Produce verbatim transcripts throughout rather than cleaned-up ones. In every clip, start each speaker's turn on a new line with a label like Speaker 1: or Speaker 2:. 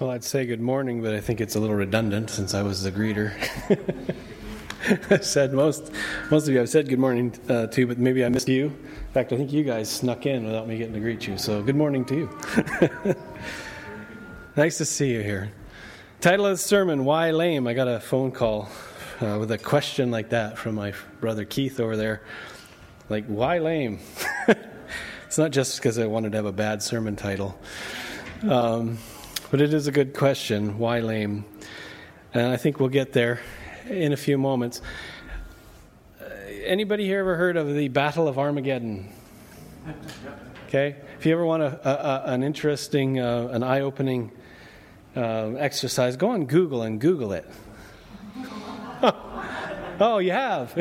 Speaker 1: Well, I'd say good morning, but I think it's a little redundant since I was the greeter. I've said most, most of you I've said good morning uh, to, but maybe I missed you. In fact, I think you guys snuck in without me getting to greet you, so good morning to you. Nice to see you here. Title of the sermon, Why Lame? I got a phone call uh, with a question like that from my brother Keith over there. Like, why lame? It's not just because I wanted to have a bad sermon title. Um, but it is a good question, why lame? And I think we'll get there in a few moments. Uh, anybody here ever heard of the Battle of Armageddon? Okay? If you ever want a, a, a, an interesting, uh, an eye-opening uh, exercise, go on Google and Google it. Oh, you have?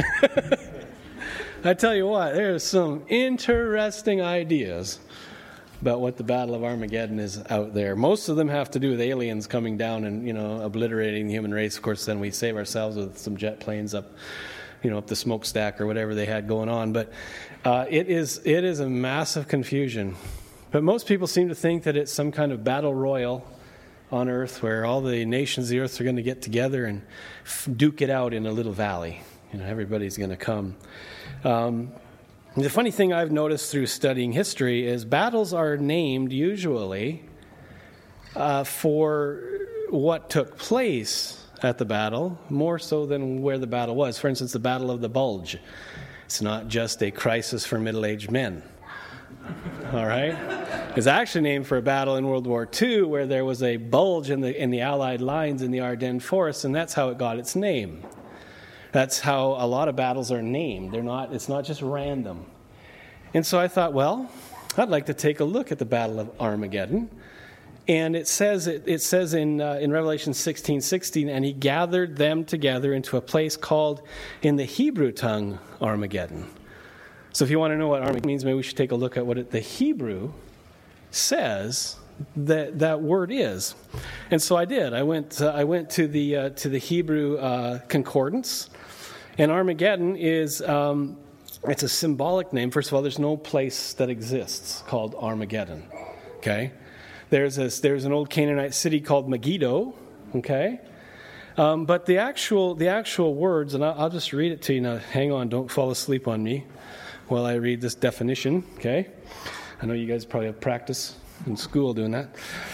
Speaker 1: I tell you what, there's some interesting ideas about what the Battle of Armageddon is out there. Most of them have to do with aliens coming down and, you know, obliterating the human race. Of course, then we save ourselves with some jet planes up, you know, up the smokestack or whatever they had going on. But uh, it is it is a massive confusion. But most people seem to think that it's some kind of battle royal on Earth where all the nations of the Earth are going to get together and f- duke it out in a little valley. You know, everybody's going to come. Um, the funny thing I've noticed through studying history is battles are named usually uh, for what took place at the battle, more so than where the battle was. For instance, the Battle of the Bulge. It's not just a crisis for middle-aged men. All right? It's actually named for a battle in World War Two where there was a bulge in the in the Allied lines in the Ardennes Forest, and that's how it got its name. That's how a lot of battles are named. They're not. It's not just random. And so I thought, well, I'd like to take a look at the Battle of Armageddon. And it says it, it says in uh, in Revelation sixteen sixteen, and he gathered them together into a place called, in the Hebrew tongue, Armageddon. So if you want to know what Armageddon means, maybe we should take a look at what it, the Hebrew says that that word is. And so I did. I went. Uh, I went to the uh, to the Hebrew uh, concordance. And Armageddon is, um, it's a symbolic name. First of all, there's no place that exists called Armageddon, okay? There's a, there's an old Canaanite city called Megiddo, okay? Um, but the actual the actual words, and I'll, I'll just read it to you now. Hang on, don't fall asleep on me while I read this definition, okay? I know you guys probably have practice in school doing that.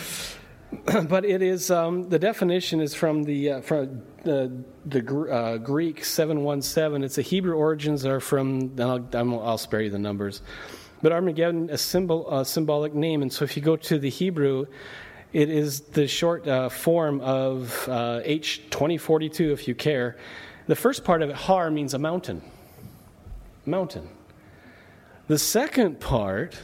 Speaker 1: But it is, um, the definition is from the uh, from uh, the uh, Greek seven one seven. It's the Hebrew origins are from, I'll, I'll spare you the numbers. But Armageddon, a symbol, a symbolic name. And so if you go to the Hebrew, it is the short uh, form of uh, H twenty forty-two, if you care. The first part of it, Har, means a mountain. Mountain. The second part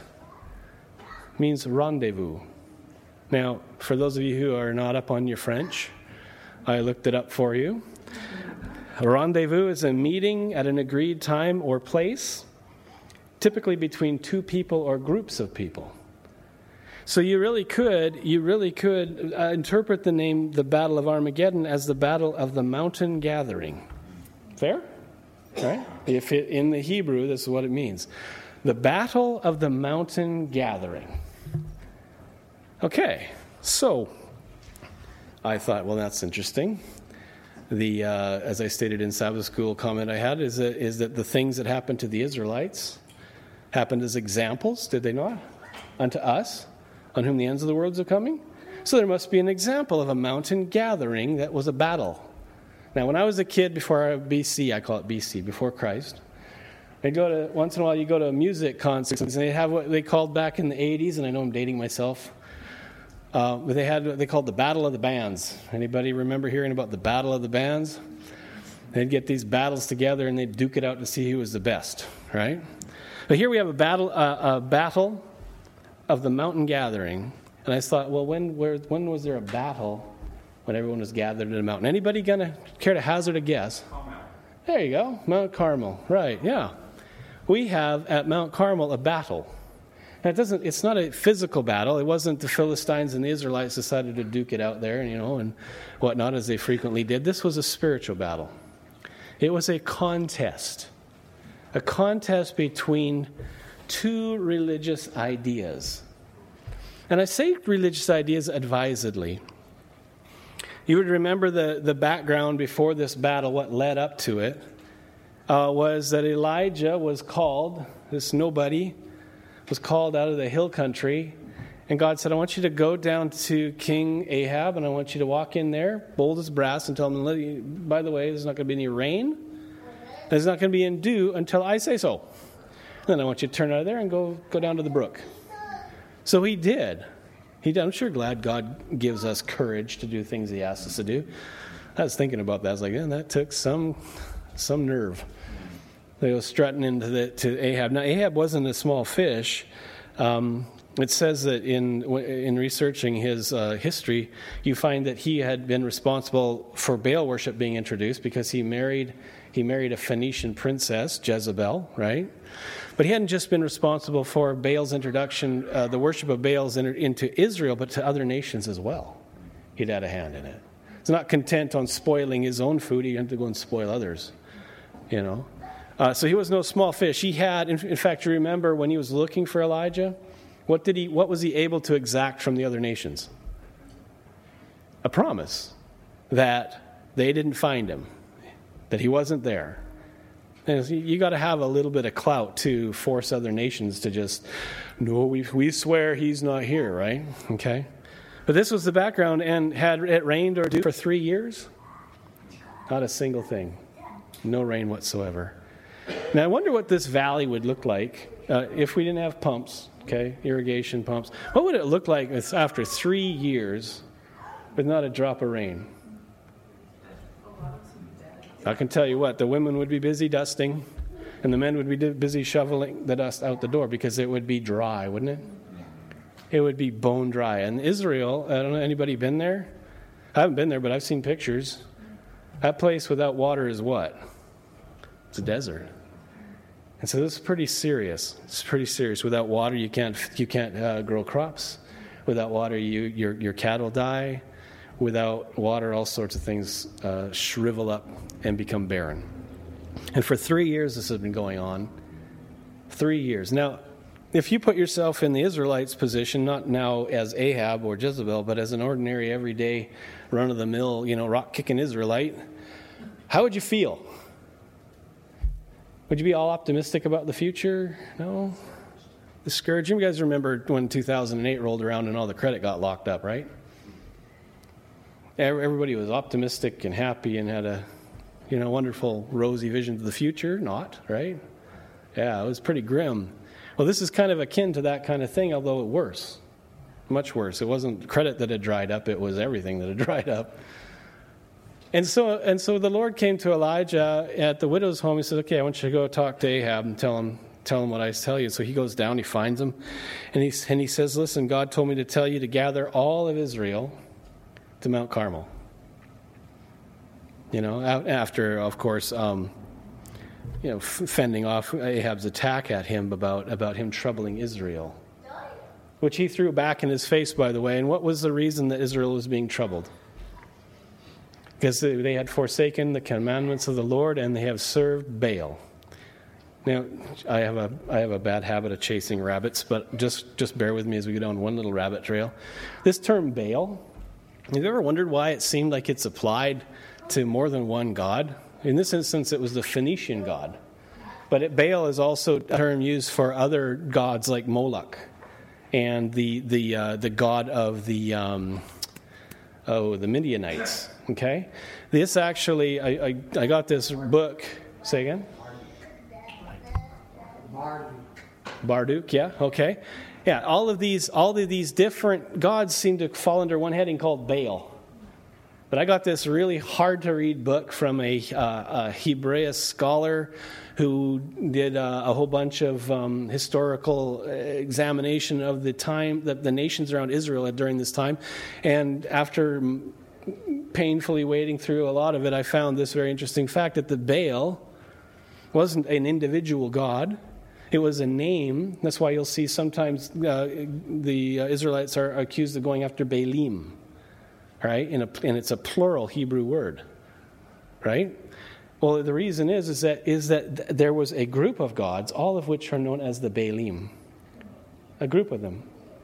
Speaker 1: means rendezvous. Now, for those of you who are not up on your French, I looked it up for you. A rendezvous is a meeting at an agreed time or place, typically between two people or groups of people. So you really could, you really could uh, interpret the name, the Battle of Armageddon, as the Battle of the Mountain Gathering. Fair? Right? If it, in the Hebrew, this is what it means. The Battle of the Mountain Gathering. Okay, so I thought, well, that's interesting. The uh, as I stated in Sabbath school comment I had is that, is that the things that happened to the Israelites happened as examples, did they not? Unto us, on whom the ends of the world are coming. So there must be an example of a mountain gathering that was a battle. Now, when I was a kid, before B C, I call it B C, before Christ, I'd go to, once in a while you go to music concerts, and they have what they called back in the eighties, and I know I'm dating myself. Uh, but they had what they called the Battle of the Bands. Anybody remember hearing about the Battle of the Bands? They'd get these battles together and they'd duke it out to see who was the best, right? But here we have a battle, uh, a battle of the mountain gathering, and I thought, well, when, where, when was there a battle when everyone was gathered in a mountain? Anybody gonna care to hazard a guess? Carmel. There you go, Mount Carmel. Right? Yeah, we have at Mount Carmel a battle. Now, it doesn't, it's not a physical battle. It wasn't the Philistines and the Israelites decided to duke it out there, you know, and whatnot, as they frequently did. This was a spiritual battle. It was a contest. A contest between two religious ideas. And I say religious ideas advisedly. You would remember the, the background before this battle, what led up to it, uh, was that Elijah was called, this nobody, was called out of the hill country. And God said, I want you to go down to King Ahab, and I want you to walk in there, bold as brass, and tell him, by the way, there's not going to be any rain. There's not going to be any dew until I say so. And then I want you to turn out of there and go, go down to the brook. So he did. He did. I'm sure glad God gives us courage to do things he asks us to do. I was thinking about that. I was like, yeah, that took some some nerve. They go strutting into the, to Ahab. Now, Ahab wasn't a small fish. Um, it says that in in researching his uh, history, you find that he had been responsible for Baal worship being introduced because he married he married a Phoenician princess, Jezebel, right? But he hadn't just been responsible for Baal's introduction, uh, the worship of Baal's inter- into Israel, but to other nations as well. He'd had a hand in it. He's not content on spoiling his own food. He had to go and spoil others, you know. Uh, so he was no small fish. He had, in, in fact, you remember when he was looking for Elijah, what did he? What was he able to exact from the other nations? A promise that they didn't find him, that he wasn't there. And you got to have a little bit of clout to force other nations to just, no, we we swear he's not here, right? Okay. But this was the background, and had it rained or dew for three years? Not a single thing. No rain whatsoever. Now, I wonder what this valley would look like uh, if we didn't have pumps, okay, irrigation pumps. What would it look like after three years with not a drop of rain? I can tell you what, the women would be busy dusting, and the men would be busy shoveling the dust out the door because it would be dry, wouldn't it? It would be bone dry. And Israel, I don't know, anybody been there? I haven't been there, but I've seen pictures. That place without water is what? It's a desert. And so this is pretty serious. It's pretty serious. Without water, you can't you can't uh, grow crops. Without water, you your your cattle die. Without water, all sorts of things uh, shrivel up and become barren. And for three years, this has been going on. Three years. Now, if you put yourself in the Israelites' position, not now as Ahab or Jezebel, but as an ordinary, everyday, run-of-the-mill, you know, rock-kicking Israelite, how would you feel? Would you be all optimistic about the future? No? Discouraged? You guys remember when two thousand eight rolled around and all the credit got locked up, right? Everybody was optimistic and happy and had a, you know, wonderful, rosy vision of the future. Not, right? Yeah, it was pretty grim. Well, this is kind of akin to that kind of thing, although worse. Much worse. It wasn't credit that had dried up. It was everything that had dried up. And so and so the Lord came to Elijah at the widow's home. He said, okay, I want you to go talk to Ahab and tell him tell him what I tell you. So he goes down, he finds him, and he, and he says, listen, God told me to tell you to gather all of Israel to Mount Carmel. You know, after, of course, um, you know, fending off Ahab's attack at him about, about him troubling Israel, which he threw back in his face, by the way. And what was the reason that Israel was being troubled? Because they had forsaken the commandments of the Lord and they have served Baal. Now, I have a I have a bad habit of chasing rabbits, but just, just bear with me as we go down one little rabbit trail. This term Baal, have you ever wondered why it seemed like it's applied to more than one god? In this instance, it was the Phoenician god. But it, Baal is also a term used for other gods like Moloch and the the uh, the god of the um, oh the Midianites. Okay, this actually I, I I got this book. Say again. Marduk. Marduk. Yeah. Okay. Yeah, all of these, all of these different gods seem to fall under one heading called Baal. But I got this really hard to read book from a, uh, a Hebrew scholar who did uh, a whole bunch of um, historical examination of the time, the, the nations around Israel during this time. And after painfully wading through a lot of it, I found this very interesting fact that the Baal wasn't an individual god. It was a name. That's why you'll see sometimes uh, the uh, Israelites are accused of going after Baalim, right? In a, and it's a plural Hebrew word, right? Well, the reason is is that is that th- there was a group of gods, all of which are known as the Baalim, a group of them.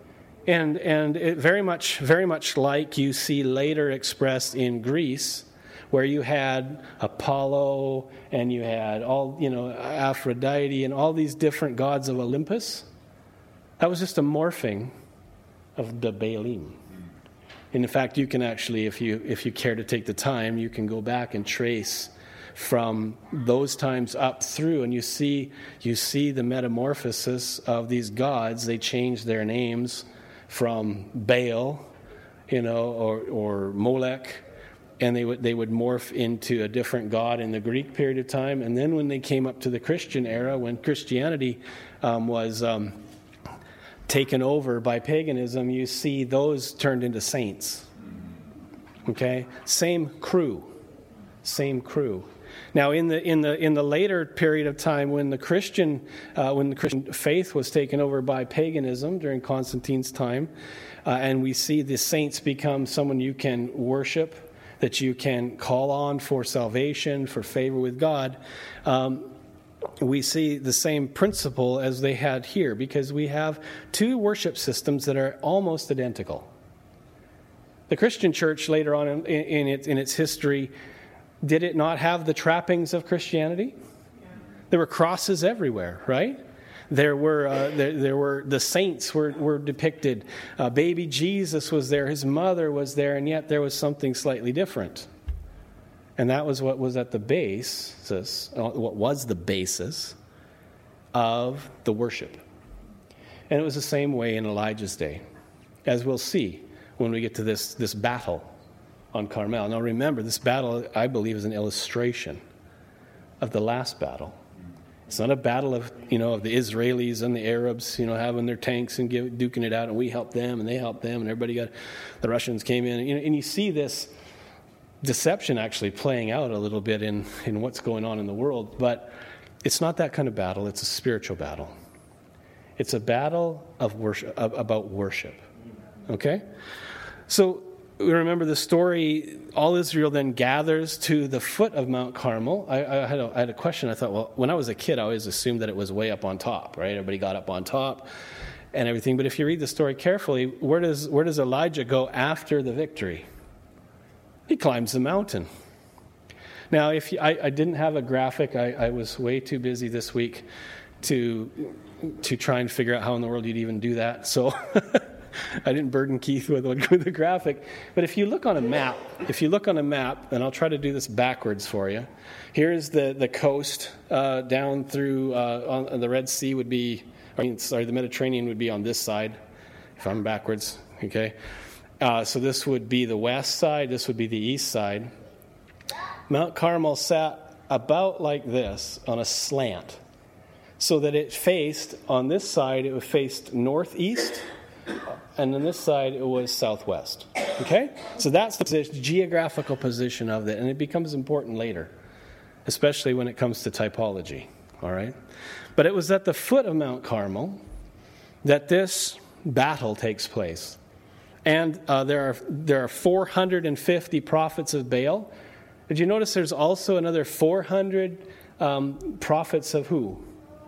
Speaker 1: And and it very much very much like you see later expressed in Greece, where you had Apollo and you had all, you know, Aphrodite and all these different gods of Olympus. That was just a morphing of the Baalim. And in fact, you can actually, if you if you care to take the time, you can go back and trace from those times up through, and you see you see the metamorphosis of these gods. They changed their names from Baal, you know, or or Molech, and they would they would morph into a different god in the Greek period of time. And then when they came up to the Christian era, when Christianity um, was um, taken over by paganism, you see those turned into saints. Okay, same crew, same crew. Now, in the in the in the later period of time, when the Christian uh, when the Christian faith was taken over by paganism during Constantine's time, uh, and we see the saints become someone you can worship, that you can call on for salvation, for favor with God. Um, we see the same principle as they had here, because we have two worship systems that are almost identical. The Christian church later on in, in, in, its, in its history, did it not have the trappings of Christianity? Yeah. There were crosses everywhere, right? There were uh, there, there were the saints were were depicted. Uh, baby Jesus was there. His mother was there, and yet there was something slightly different. And that was what was at the basis, what was the basis of the worship. And it was the same way in Elijah's day, as we'll see when we get to this this battle on Carmel. Now remember, this battle, I believe, is an illustration of the last battle. It's not a battle of, you know, of the Israelis and the Arabs, you know, having their tanks and give, duking it out, and we helped them and they helped them, and everybody got, the Russians came in. You know, and you see this deception actually playing out a little bit in, in what's going on in the world. But it's not that kind of battle. It's a spiritual battle. It's a battle of worship, about worship. Okay? So we remember the story. All Israel then gathers to the foot of Mount Carmel. I, I, had a, I had a question. I thought, well, when I was a kid, I always assumed that it was way up on top, right? Everybody got up on top and everything. But if you read the story carefully, where does where does Elijah go after the victory? He climbs the mountain. Now, if you, I, I didn't have a graphic, I, I was way too busy this week to to try and figure out how in the world you'd even do that. So I didn't burden Keith with, with a graphic. But if you look on a map, if you look on a map, and I'll try to do this backwards for you. Here's the, the coast uh, down through uh, on the Red Sea would be, I mean, sorry, the Mediterranean would be on this side, if I'm backwards, okay? Uh, so this would be the west side, this would be the east side. Mount Carmel sat about like this on a slant, so that it faced, on this side, it faced northeast, and on this side, it was southwest. Okay? So that's the position, geographical position of it, and it becomes important later, especially when it comes to typology. All right? But it was at the foot of Mount Carmel that this battle takes place. And uh, there are there are four hundred fifty prophets of Baal. Did you notice there's also another four hundred um, prophets of who?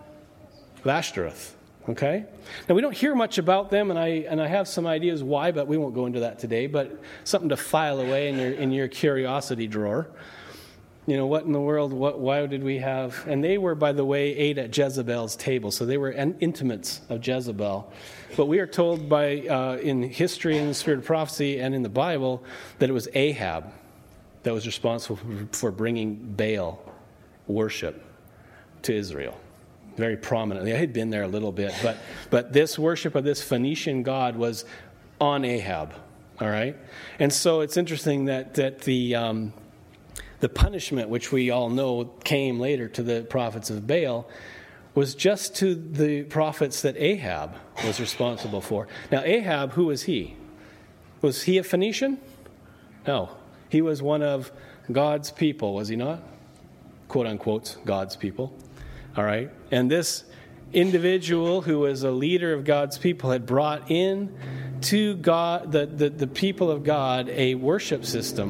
Speaker 1: Of Ashtaroth. Okay? Now, we don't hear much about them, and I and I have some ideas why, but we won't go into that today. But something to file away in your in your curiosity drawer. You know, what in the world, what, why did we have... And they were, by the way, ate at Jezebel's table, so they were intimates of Jezebel. But we are told by uh, in history, in the spirit of prophecy, and in the Bible, that it was Ahab that was responsible for, for bringing Baal worship to Israel. Very prominently. I had been there a little bit, but but this worship of this Phoenician god was on Ahab. All right, and so it's interesting that that the um, the punishment, which we all know came later to the prophets of Baal, was just to the prophets that Ahab was responsible for. Now, Ahab, who was he? Was he a Phoenician? No, he was one of God's people, was he not? Quote unquote, God's people. All right. And this individual who was a leader of God's people had brought in to God, the, the, the people of God, a worship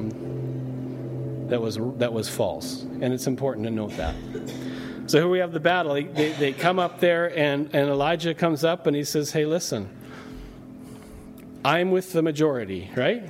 Speaker 1: system that was that was false. And it's important to note that. So here we have the battle. They, they come up there, and, and Elijah comes up and he says, hey, listen, I'm with the majority, right?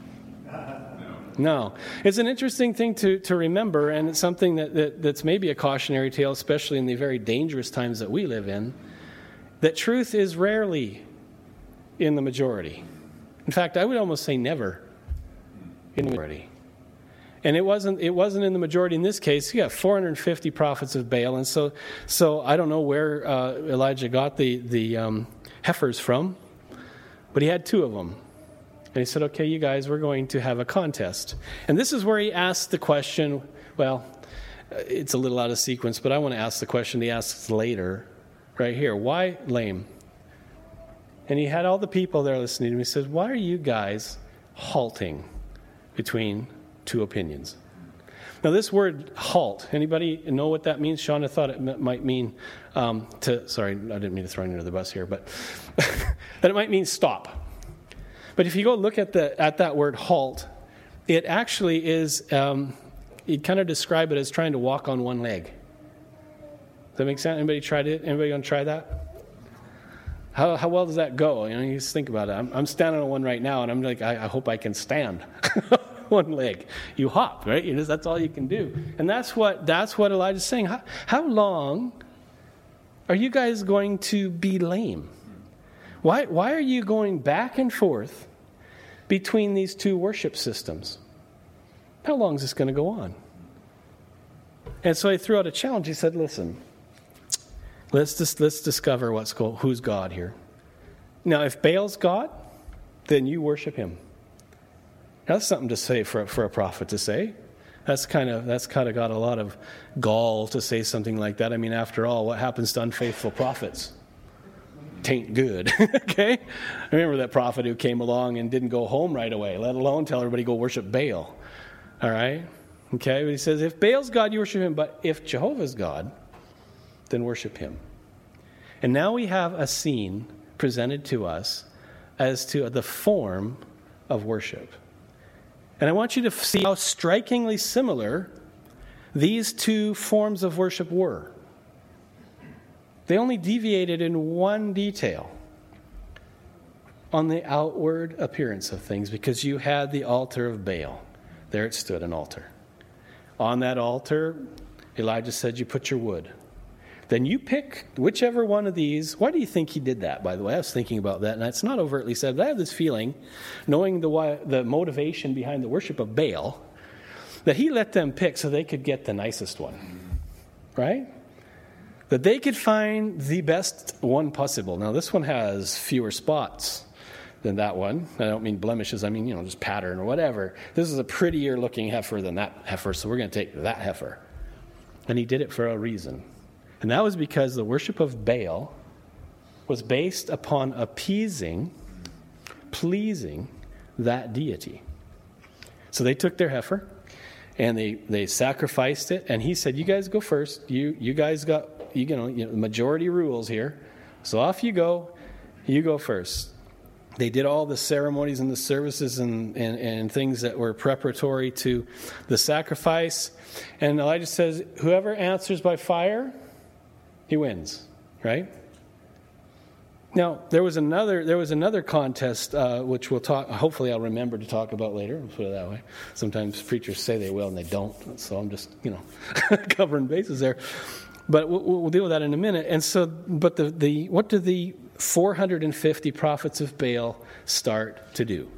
Speaker 1: No. It's an interesting thing to, to remember, and it's something that, that that's maybe a cautionary tale, especially in the very dangerous times that we live in, that truth is rarely in the majority. In fact, I would almost say never in the majority. And it wasn't it wasn't in the majority in this case. You got four hundred fifty prophets of Baal, and so so I don't know where uh, Elijah got the, the um, heifers from, but he had two of them. And he said, okay, you guys, we're going to have a contest. And this is where he asked the question, well, it's a little out of sequence, but I want to ask the question he asks later, right here. Why lame? And he had all the people there listening to him. He said, why are you guys halting between two opinions? Now, this word halt, anybody know what that means? Sean, I thought it m- might mean um, to, sorry, I didn't mean to throw you under the bus here, but that it might mean stop. But if you go look at the at that word halt, it actually is, um, you'd kind of describe it as trying to walk on one leg. Does that make sense? Anybody tried it? Anybody going to try that? How how well does that go? You know, you just think about it. I'm, I'm standing on one right now, and I'm like, I, I hope I can stand one leg. You hop, right? You just, that's all you can do. And that's what that's what Elijah's saying. How, how long are you guys going to be lame? Why why are you going back and forth between these two worship systems? How long is this going to go on? And so he threw out a challenge. He said, listen, let's just let's discover what's go, who's God here. Now, if Baal's God, then you worship him. That's something to say for for a prophet to say. That's kind of that's kind of got a lot of gall to say something like that. I mean, after all, what happens to unfaithful prophets? Tain't good. Okay? I remember that prophet who came along and didn't go home right away, let alone tell everybody go worship Baal. All right? Okay? But he says, if Baal's God, you worship him. But if Jehovah's God, then worship him. And now we have a scene presented to us as to the form of worship. And I want you to see how strikingly similar these two forms of worship were. They only deviated in one detail on the outward appearance of things, because you had the altar of Baal. There it stood, an altar. On that altar, Elijah said, you put your wood. Then you pick whichever one of these. Why do you think he did that, by the way? I was thinking about that, and it's not overtly said, but I have this feeling, knowing the why, the motivation behind the worship of Baal, that he let them pick so they could get the nicest one. Right? That they could find the best one possible. Now, this one has fewer spots than that one. I don't mean blemishes. I mean, you know, just pattern or whatever. This is a prettier looking heifer than that heifer, so we're going to take that heifer. And he did it for a reason. And that was because the worship of Baal was based upon appeasing, pleasing that deity. So they took their heifer and they, they sacrificed it. And he said, you guys go first. You you guys got... You know, you know, the majority rules here. So off you go. You go first. They did all the ceremonies and the services and, and, and things that were preparatory to the sacrifice. And Elijah says, whoever answers by fire, he wins. Right? Now, there was another there was another contest, uh, which we'll talk, hopefully I'll remember to talk about later. Let's put it that way. Sometimes preachers say they will and they don't. So I'm just, you know, covering bases there. But we'll, we'll deal with that in a minute. And so, but the, the what do the four hundred fifty prophets of Baal start to do?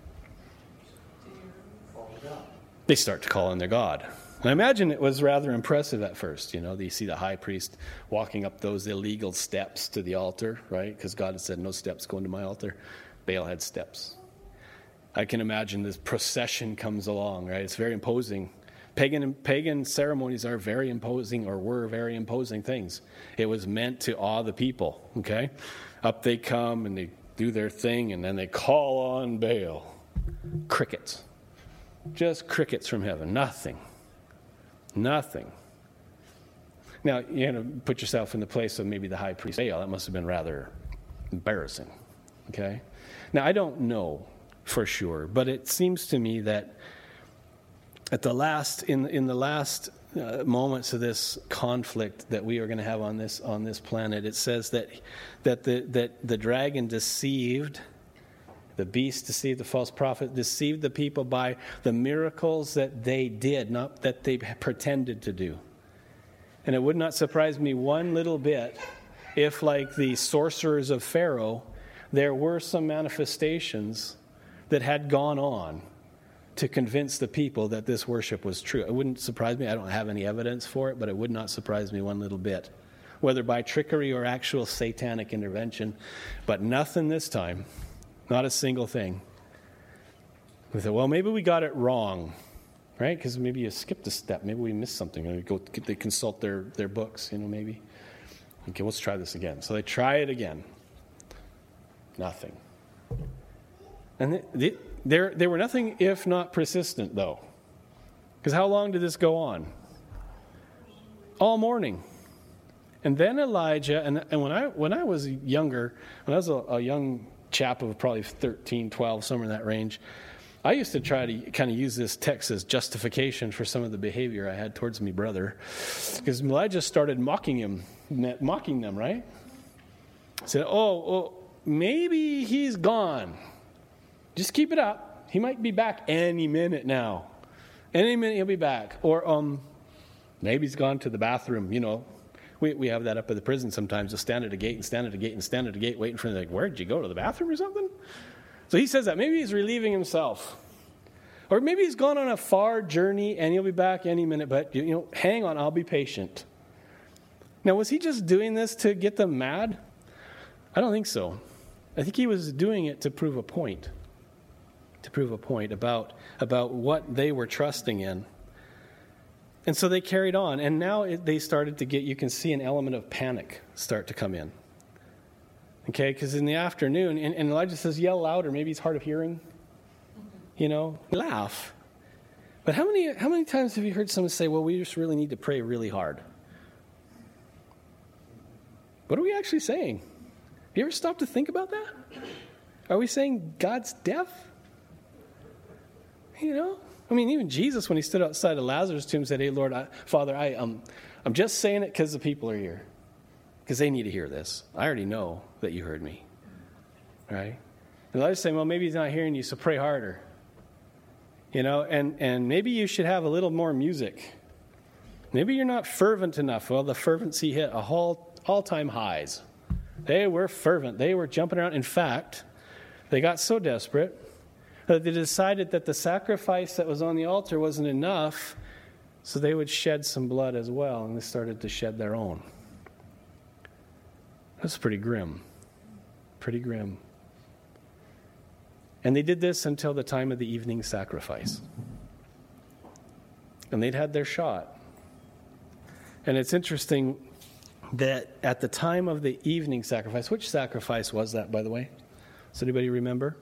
Speaker 1: They start to call on their God. And I imagine it was rather impressive at first. You know, you see the high priest walking up those illegal steps to the altar, right? Because God had said, no steps going to my altar. Baal had steps. I can imagine this procession comes along, right? It's very imposing. Pagan pagan ceremonies are very imposing, or were very imposing things. It was meant to awe the people, okay? Up they come, and they do their thing, and then they call on Baal. Crickets. Just crickets from heaven. Nothing. Nothing. Now, you know, put yourself in the place of maybe the high priest Baal. That must have been rather embarrassing, okay? Now, I don't know for sure, but it seems to me that At the last, in in the last uh, moments of this conflict that we are going to have on this on this planet, it says that that the that the dragon deceived The beast deceived the false prophet, deceived the people by the miracles that they did, not that they pretended to do. And it would not surprise me one little bit if, like the sorcerers of Pharaoh, there were some manifestations that had gone on to convince the people that this worship was true. It wouldn't surprise me. I don't have any evidence for it, but it would not surprise me one little bit, whether by trickery or actual satanic intervention. But nothing this time. Not a single thing. We thought, well, maybe we got it wrong, right? Because maybe you skipped a step. Maybe we missed something. Or go, they consult their, their books, you know, maybe. Okay, let's try this again. So they try it again. Nothing. And they, they, they were nothing if not persistent, though. Because how long did this go on? All morning. And then Elijah, and, and when I when I was younger, when I was a, a young chap of probably thirteen, twelve, somewhere in that range, I used to try to kind of use this text as justification for some of the behavior I had towards my brother. Because Elijah started mocking him, mocking them, right? He said, oh, oh, maybe he's gone. Just keep it up. He might be back any minute now. Any minute he'll be back. Or um, maybe he's gone to the bathroom, you know. We we have that up at the prison sometimes. They'll stand at a gate and stand at a gate and stand at a gate waiting for them. Like, where did you go, to the bathroom or something? So he says that. Maybe he's relieving himself. Or maybe he's gone on a far journey and he'll be back any minute. But, you know, hang on, I'll be patient. Now, was he just doing this to get them mad? I don't think so. I think he was doing it to prove a point. To prove a point about, about what they were trusting in. And so they carried on, and now it, they started to get, you can see an element of panic start to come in. Okay, because in the afternoon, and, and Elijah says, yell louder, maybe he's hard of hearing. You know, laugh. But how many how many times have you heard someone say, well, we just really need to pray really hard? What are we actually saying? Have you ever stopped to think about that? Are we saying God's deaf? You know? I mean, even Jesus, when he stood outside of Lazarus' tomb, said, hey, Lord, I, Father, I, um, I'm just saying it because the people are here. Because they need to hear this. I already know that you heard me. Right? And Elijah's saying, well, maybe he's not hearing you, so pray harder. You know, and, and maybe you should have a little more music. Maybe you're not fervent enough. Well, the fervency hit a whole all-time highs. They were fervent. They were jumping around. In fact, they got so desperate that they decided that the sacrifice that was on the altar wasn't enough, so they would shed some blood as well, and they started to shed their own. That's pretty grim. Pretty grim. And they did this until the time of the evening sacrifice. And they'd had their shot. And it's interesting that at the time of the evening sacrifice, which sacrifice was that, by the way? Does anybody remember?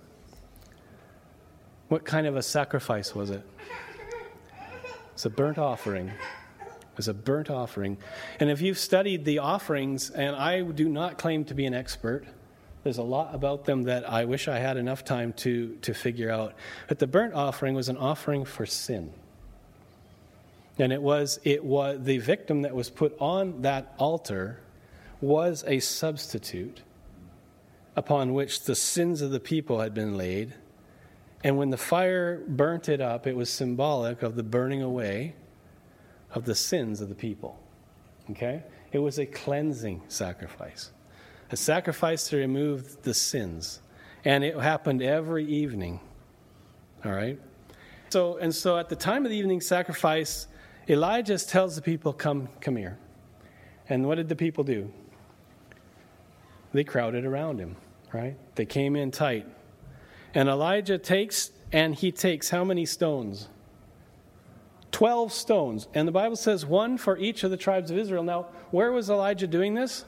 Speaker 1: What kind of a sacrifice was it? It's a burnt offering. It was a burnt offering. And if you've studied the offerings, and I do not claim to be an expert, there's a lot about them that I wish I had enough time to, to figure out. But the burnt offering was an offering for sin. And it was it was the victim that was put on that altar was a substitute upon which the sins of the people had been laid. And when the fire burnt it up, it was symbolic of the burning away of the sins of the people. Okay? It was a cleansing sacrifice. A sacrifice to remove the sins. And it happened every evening. All right? So, and so at the time of the evening sacrifice, Elijah tells the people, come, come here. And what did the people do? They crowded around him, right? They came in tight. And Elijah takes, and he takes how many stones? Twelve stones. And the Bible says one for each of the tribes of Israel. Now, where was Elijah doing this?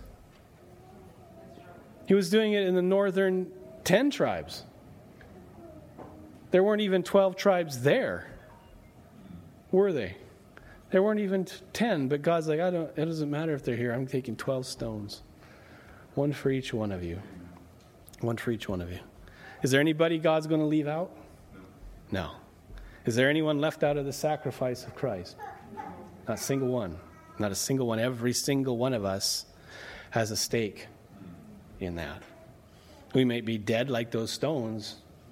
Speaker 1: He was doing it in the northern ten tribes. There weren't even twelve tribes there, were they? There weren't even ten, but God's like, I don't. It doesn't matter if they're here. I'm taking twelve stones. One for each one of you. One for each one of you. Is there anybody God's going to leave out? No. Is there anyone left out of the sacrifice of Christ? Not a single one. Not a single one. Every single one of us has a stake in that. We may be dead like those stones,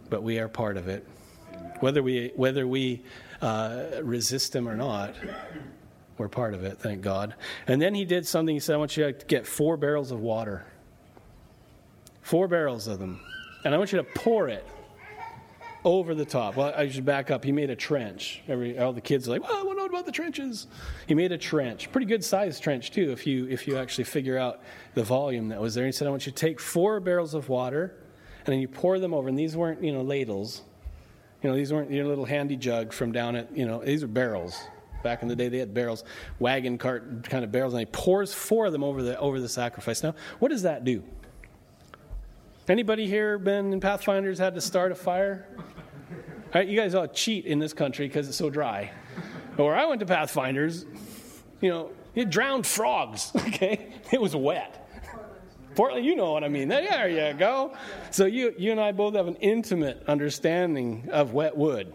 Speaker 1: but we are part of it. Whether we whether we uh, resist him or not, we're part of it, thank God. And then he did something. He said, I want you to get four barrels of water. Four barrels of them. And I want you to pour it over the top. Well, I should back up. He made a trench. Every all the kids are like, well, I want to know about the trenches. He made a trench. Pretty good sized trench, too, if you if you actually figure out the volume that was there. He said, I want you to take four barrels of water, and then you pour them over. And these weren't, you know, ladles. You know, these weren't your little handy jug from down at, you know, these are barrels. Back in the day, they had barrels, wagon cart kind of barrels, and he pours four of them over the over the sacrifice. Now, what does that do? Anybody here been in Pathfinders, had to start a fire? All right, you guys all cheat in this country because it's so dry. But where I went to Pathfinders, you know, it drowned frogs, okay? It was wet. Portland, you know what I mean. There you go. So you you and I both have an intimate understanding of wet wood.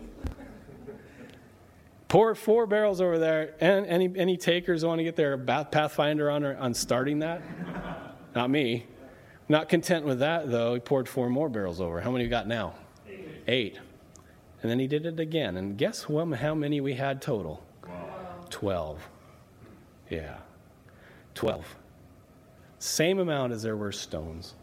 Speaker 1: Pour four barrels over there. And any any takers want to get their Pathfinder on on starting that? Not me. Not content with that, though, he poured four more barrels over. How many we got now? Eight. Eight. And then he did it again. And guess what, how many we had total? Wow. Twelve. Yeah. Twelve. Same amount as there were stones.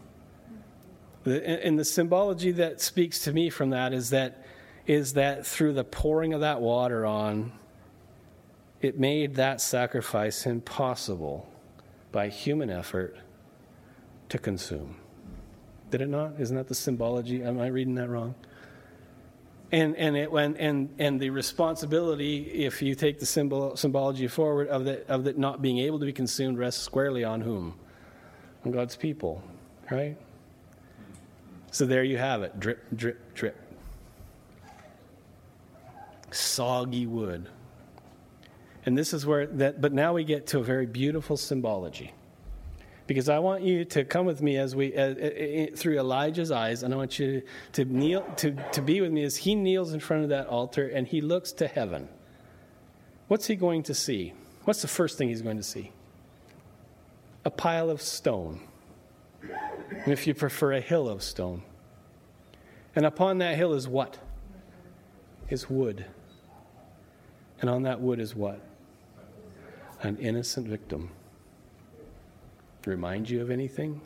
Speaker 1: And the symbology that speaks to me from that is that is that through the pouring of that water on, it made that sacrifice impossible by human effort to consume. Did it not? Isn't that the symbology? Am I reading that wrong? And and it when and and the responsibility, if you take the symbol symbology forward of that of it not being able to be consumed, rests squarely on whom? On God's people, right? So there you have it. Drip, drip, drip. Soggy wood. And this is where that. But now we get to a very beautiful symbology. Because I want you to come with me as we uh, uh, through Elijah's eyes, and I want you to kneel to, to be with me as he kneels in front of that altar and he looks to heaven. What's he going to see? What's the first thing he's going to see? A pile of stone. And if you prefer, a hill of stone. And upon that hill is what? Is wood. And on that wood is what? An innocent victim. Remind you of anything?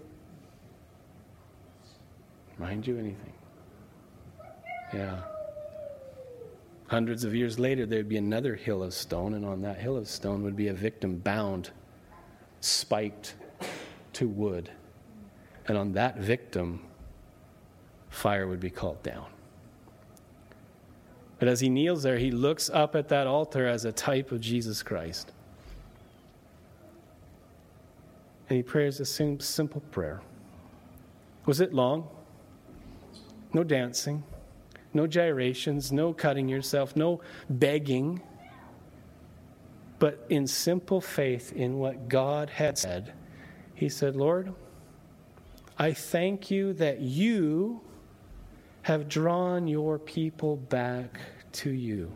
Speaker 1: Remind you of anything? Yeah. Hundreds of years later, there would be another hill of stone, and on that hill of stone would be a victim bound, spiked to wood. And on that victim, fire would be called down. But as he kneels there, he looks up at that altar as a type of Jesus Christ. And he prays a simple prayer. Was it long? No dancing, no gyrations, no cutting yourself, no begging. But in simple faith in what God had said, he said, Lord, I thank you that you have drawn your people back to you.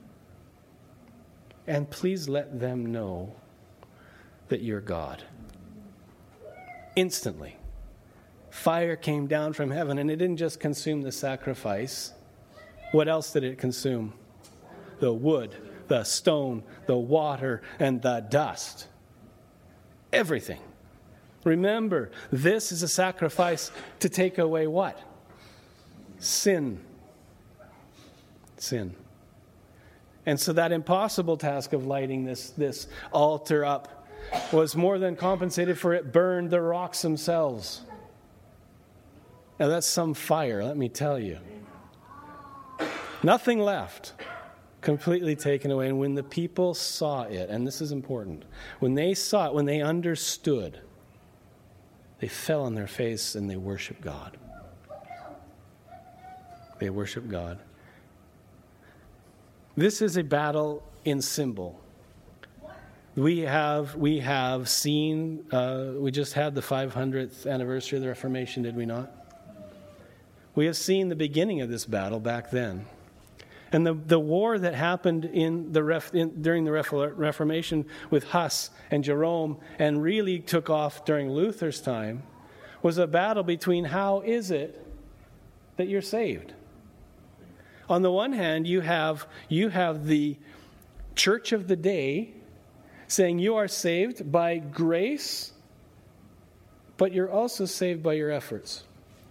Speaker 1: And please let them know that you're God. Instantly, fire came down from heaven, and it didn't just consume the sacrifice. What else did it consume? The wood, the stone, the water, and the dust. Everything. Remember, this is a sacrifice to take away what? Sin. Sin. And so that impossible task of lighting this, this altar up was more than compensated for. It burned the rocks themselves. Now that's some fire, let me tell you. Nothing left. Completely taken away. And when the people saw it, and this is important, when they saw it, when they understood, they fell on their face and they worshiped God. They worshiped God. This is a battle in symbol. We have we have seen, uh, we just had the five hundredth anniversary of the Reformation, did we not? We have seen the beginning of this battle back then. And the, the war that happened in the ref, in, during the Reformation with Huss and Jerome and really took off during Luther's time was a battle between how is it that you're saved. On the one hand, you have you have the church of the day saying you are saved by grace, but you're also saved by your efforts.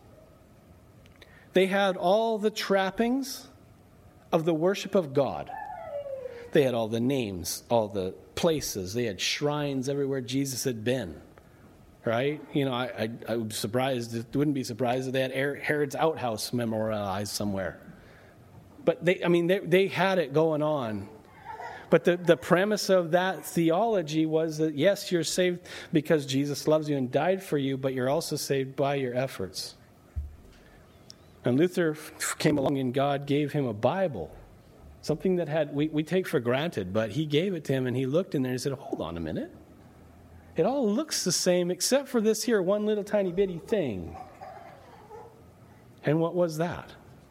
Speaker 1: They had all the trappings of the worship of God. They had all the names, all the places. They had shrines everywhere Jesus had been. Right? You know, I, I, I would surprised, wouldn't be surprised if they had Herod's outhouse memorialized somewhere. But they, I mean, they, they had it going on. But the, the premise of that theology was that, yes, you're saved because Jesus loves you and died for you, but you're also saved by your efforts. And Luther came along and God gave him a Bible, something that had we, we take for granted, but he gave it to him and he looked in there and he said, hold on a minute. It all looks the same except for this here one little tiny bitty thing. And what was that?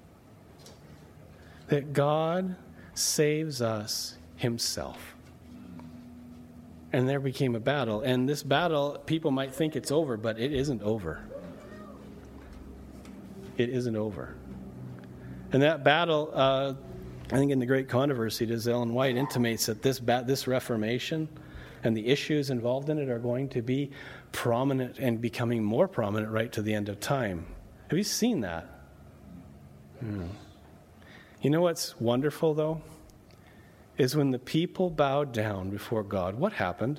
Speaker 1: That God saves us himself. And there became a battle. And this battle, people might think it's over, but it isn't over. It isn't over. And that battle, uh, I think in The Great Controversy, does Ellen White intimates that this ba- this Reformation and the issues involved in it are going to be prominent and becoming more prominent right to the end of time. Have you seen that? Hmm. You know what's wonderful, though? Is when the people bowed down before God, what happened?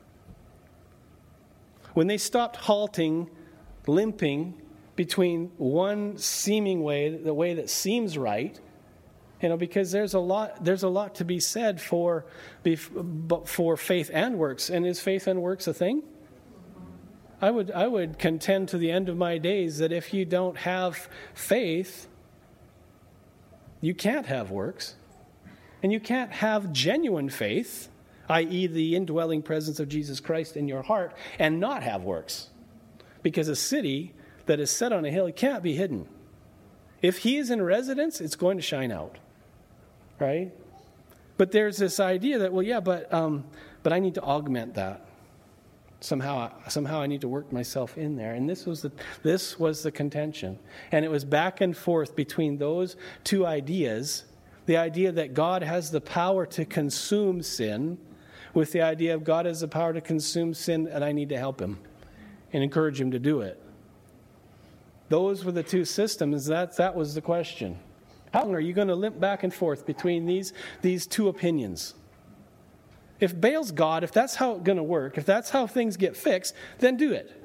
Speaker 1: When they stopped halting, limping between one seeming way, the way that seems right, you know, because there's a lot, there's a lot to be said for, for faith and works. And is faith and works a thing? I would, I would contend to the end of my days that if you don't have faith, you can't have works. And you can't have genuine faith, that is the indwelling presence of Jesus Christ in your heart, and not have works. Because a city that is set on a hill can't be hidden. If he is in residence, it's going to shine out. Right? But there's this idea that, well, yeah, but um, but I need to augment that. Somehow, somehow I need to work myself in there. And this was the this was the contention. And it was back and forth between those two ideas. The idea that God has the power to consume sin, with the idea of God has the power to consume sin, and I need to help him and encourage him to do it. Those were the two systems. That that was the question. How long are you going to limp back and forth between these, these two opinions? If Baal's God, if that's how it's going to work, if that's how things get fixed, then do it.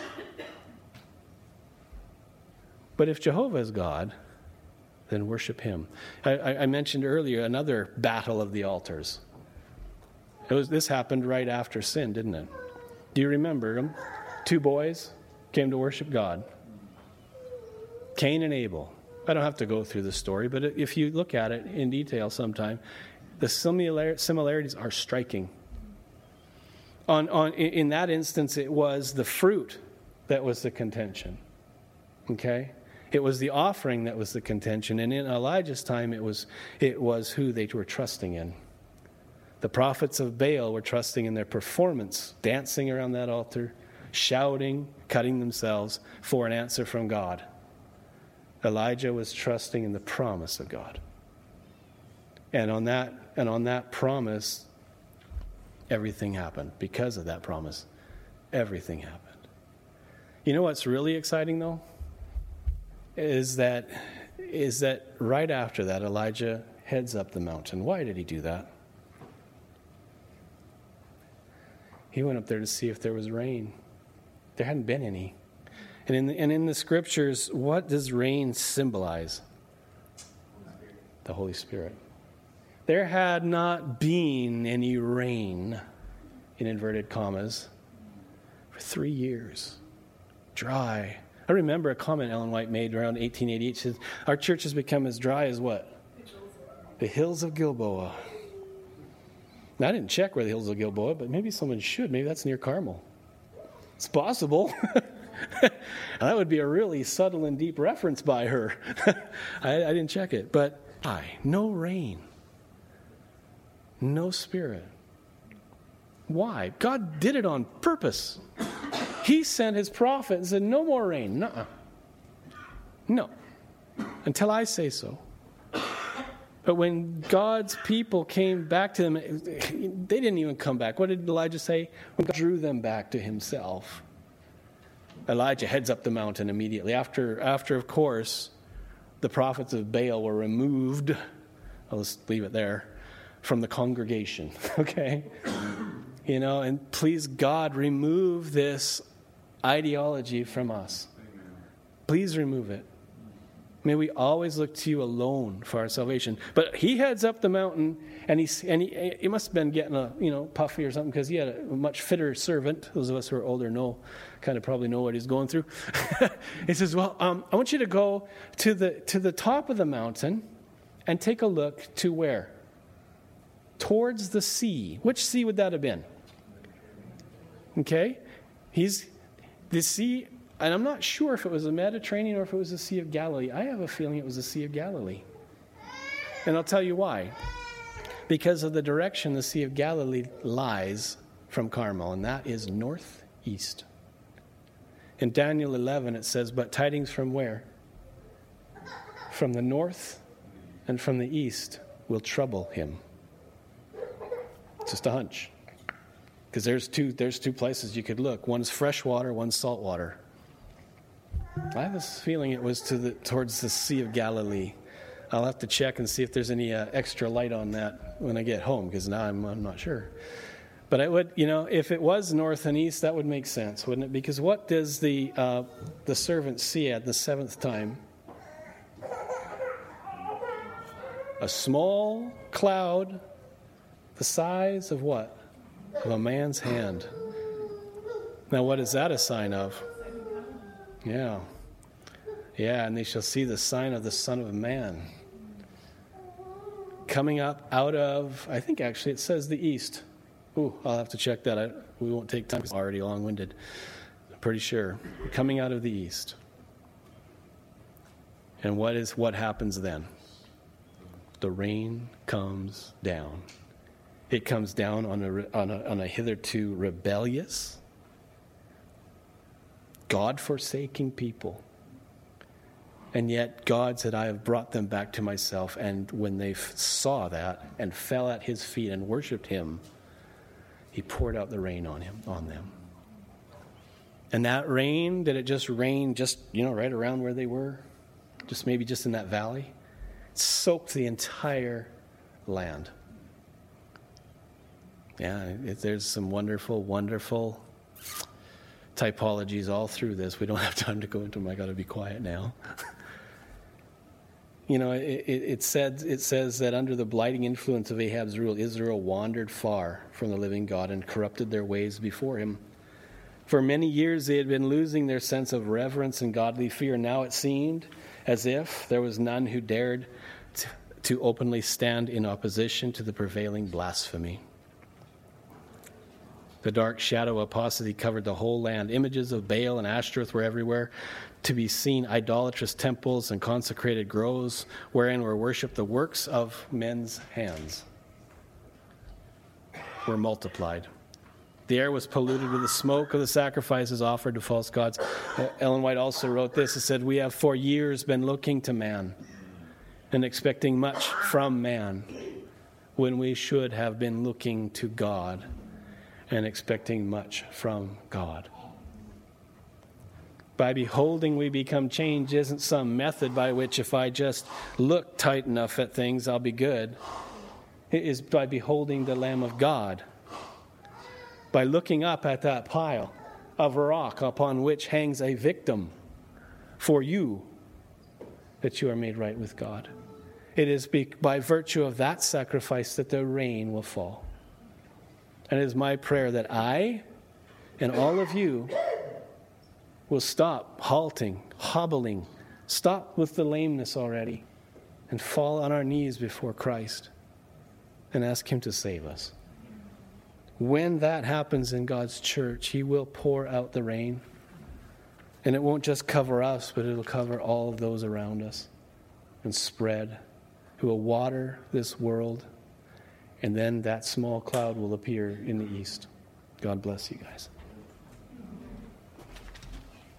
Speaker 1: But if Jehovah is God, then worship him. I, I mentioned earlier another battle of the altars. It was, this happened right after sin, didn't it? Do you remember them? Two boys came to worship God. Cain and Abel. I don't have to go through the story, but if you look at it in detail sometime, the similar, similarities are striking. On, on, in that instance, it was the fruit that was the contention. Okay? It was the offering that was the contention. And in Elijah's time, it was, it was who they were trusting in. The prophets of Baal were trusting in their performance, dancing around that altar, shouting, cutting themselves for an answer from God. Elijah was trusting in the promise of God. And on that, and on that promise, everything happened. Because of that promise, everything happened. You know what's really exciting, though? Is that, is that right after that, Elijah heads up the mountain. Why did he do that? He went up there to see if there was rain. There hadn't been any. And in the, and in the scriptures, what does rain symbolize? The Holy Spirit. There had not been any rain, in inverted commas, for three years. Dry. I remember a comment Ellen White made around eighteen eighty-eight. She said, our church has become as dry as what? The hills of Gilboa. Now, I didn't check where the hills of Gilboa, but maybe someone should. Maybe that's near Carmel. It's possible. That would be a really subtle and deep reference by her. I, I didn't check it. But I, no rain. No Spirit. Why? God did it on purpose. He sent his prophet and said, no more rain. Nuh-uh. No. until I say so. But when God's people came back to them, they didn't even come back. What did Elijah say? God drew them back to himself. Elijah heads up the mountain immediately. After, after of course, the prophets of Baal were removed, I'll just leave it there, from the congregation, okay? You know, and please, God, remove this ideology from us. Please remove it. May we always look to you alone for our salvation. But he heads up the mountain, and he and he, he must have been getting a you know puffy or something, because he had a much fitter servant. Those of us who are older know, kind of probably know what he's going through. He says, "Well, um, I want you to go to the to the top of the mountain, and take a look to where? Towards the sea. Which sea would that have been? Okay, he's the sea." And I'm not sure if it was the Mediterranean or if it was the Sea of Galilee. I have a feeling it was the Sea of Galilee. And I'll tell you why. Because of the direction the Sea of Galilee lies from Carmel, and that is northeast. In Daniel eleven it says, "But tidings from where? From the north and from the east will trouble him." Just a hunch. Because there's two, there's two places you could look. One's fresh water, one's salt water. I have this feeling it was to the towards the Sea of Galilee. I'll have to check and see if there's any uh, extra light on that when I get home, because now I'm, I'm not sure. But I would, you know, if it was north and east, that would make sense, wouldn't it? Because what does the uh, the servant see at the seventh time? A small cloud, the size of what? Of a man's hand. Now, what is that a sign of? Yeah. Yeah, and they shall see the sign of the Son of Man coming up out of, I think actually it says the east. Ooh, I'll have to check that. I, we won't take time. It's already long-winded. I'm pretty sure. Coming out of the east. And what is what happens then? The rain comes down. It comes down on a, on a, on a hitherto rebellious, God-forsaking people. And yet God said, "I have brought them back to myself." And when they f- saw that and fell at his feet and worshipped him, he poured out the rain on him, on them. And that rain, did it just rain just, you know, right around where they were? Just maybe just in that valley? It soaked the entire land. Yeah, it, there's some wonderful, wonderful typologies all through this. We don't have time to go into them. I got to be quiet now. You know, it, it, it said it says that under the blighting influence of Ahab's rule, Israel wandered far from the living God and corrupted their ways before him. For many years they had been losing their sense of reverence and godly fear. Now it seemed as if there was none who dared to, to openly stand in opposition to the prevailing blasphemy. The dark shadow of apostasy covered the whole land. Images of Baal and Ashtoreth were everywhere. To be seen idolatrous temples and consecrated groves wherein were worshipped the works of men's hands were multiplied. The air was polluted with the smoke of the sacrifices offered to false gods. Uh, Ellen White also wrote this. It said, "We have for years been looking to man and expecting much from man when we should have been looking to God and expecting much from God." By beholding we become changed isn't some method by which if I just look tight enough at things, I'll be good. It is by beholding the Lamb of God. By looking up at that pile of rock upon which hangs a victim for you, that you are made right with God. It is be, by virtue of that sacrifice that the rain will fall. And it is my prayer that I and all of you will stop halting, hobbling, stop with the lameness already, and fall on our knees before Christ and ask him to save us. When that happens in God's church, he will pour out the rain. And it won't just cover us, but it'll cover all of those around us and spread, who will water this world. And then that small cloud will appear in the east. God bless you guys.